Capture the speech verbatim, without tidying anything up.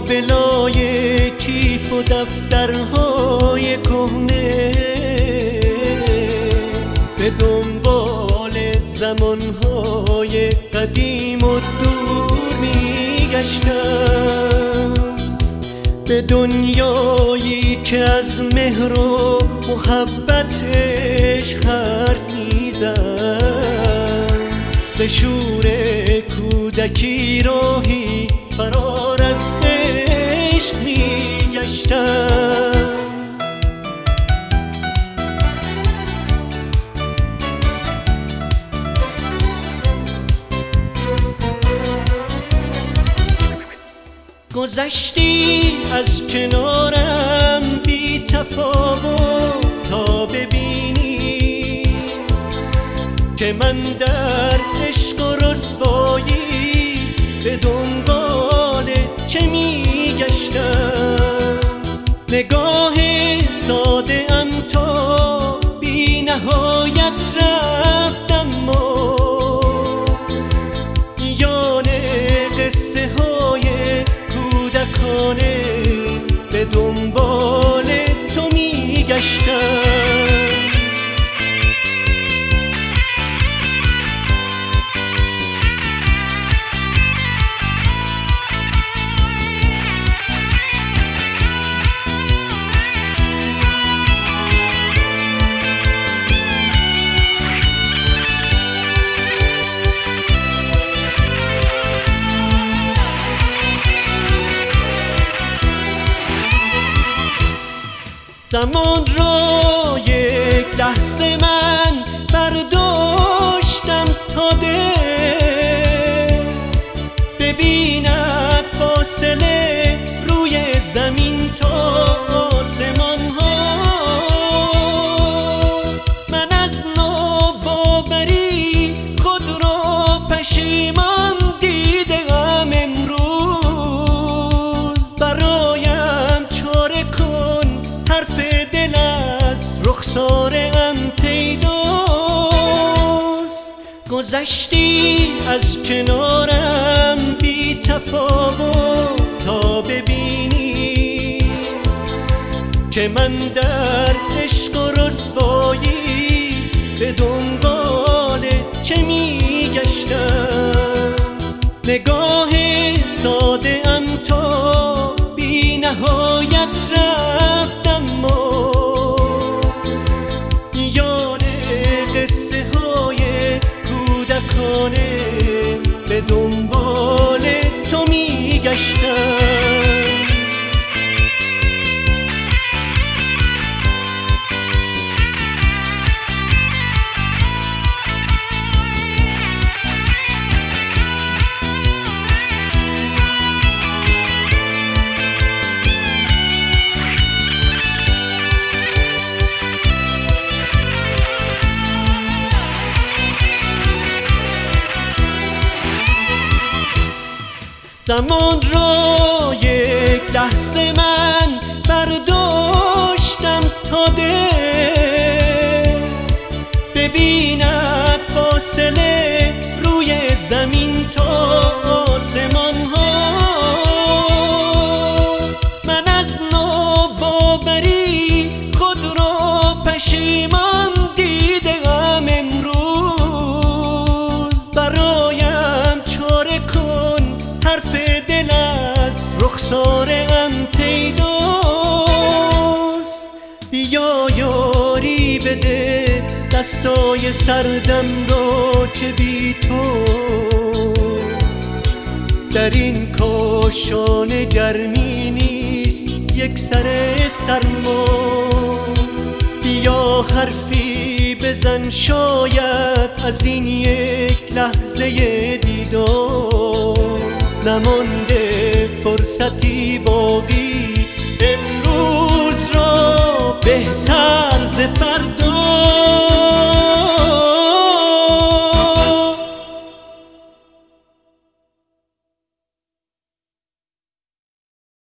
آبلای کیف و دفترهای کهنه به دنبال زمانهای قدیم و دور میگشتم، به دنیایی که از مهر و محبتش حرف میزد، ز شور کودکی راهی فرار از عشق میگشتم. گذشتی از کنارم بی تفاوت تا ببینی که من در عشق و رسوایی به دنبال چه میگشتم. نگاه ساده ام تا بی نهایت رفتم ما میان قصه های کودکانه به دنبال تو میگشتم. زمان را یک لحظه من برداشتم تا دل ببیند فاصله روی زمین تا آسمان ها. من از ناباوری خود را پشیمان دیدم امروز. برایم چاره کن حرف دل از رخسارم پیداست. گذشتی از کنارم بی تفاوت تا ببینی که من در عشق و رسوایی به دنبال چه میگشتم. نگاه ساده ام تا بی نهایت رفتم ما میان قصه های کودکانه به دنبال تو میگشتم. زمان را یک لحظه من برداشتم تا دل ببیند فاصله روی زمین تا آسمان ها. من از ناباوری خود را پشیمان دیدم امروز. برایم چاره کن حرف دل از رخسارم پیداست. بیا یاری بده دستای سردم را که بی تو در این کاشانه گرمی نیست یک سر سرما. بیا حرفی بزن شاید از این یک لحظه دیدار نمانده فرصتی باقی امروز را بهتر ز فردا.